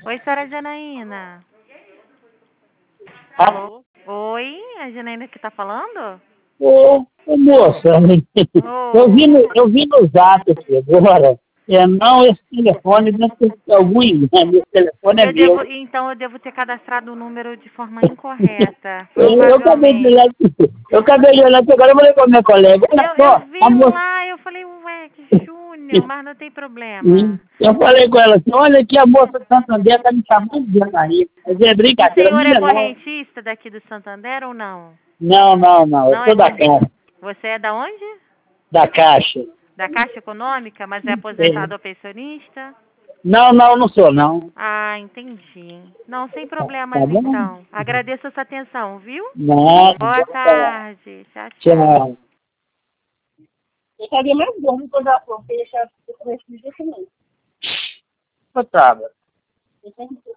Oi, senhora Janaína. Alô? Oi, a Janaína que tá falando? Ô, moça, Ô, eu vi no zap aqui agora. Não, esse telefone deve ter algum engano. Esse telefone é meu. então eu devo ter cadastrado o número de forma incorreta, Eu acabei de olhar provavelmente. aqui. Eu acabei de olhar aqui agora, eu falei com a minha colega. Olha Eu só, a vi moça. lá, eu falei, ué, que Júnior, mas não tem problema. Eu falei com ela assim, olha aqui, a moça de Santander está me chamando de Janaína. Mas é O brincadeira, senhor é minha não. correntista daqui do Santander ou não? Não, não, não. Eu Não é sou da Caixa. Você é da onde? Da Caixa. Da Caixa Econômica, mas é É. aposentado ou pensionista? Não, não, não sou, não. Ah, entendi. Não, sem Tá problemas bom? então. Agradeço a sua atenção, viu? Nada, Boa tarde. Tchau, tchau. tchau. Eu estaria mais bom quando ela falou que deixar de comer também. Eu tava.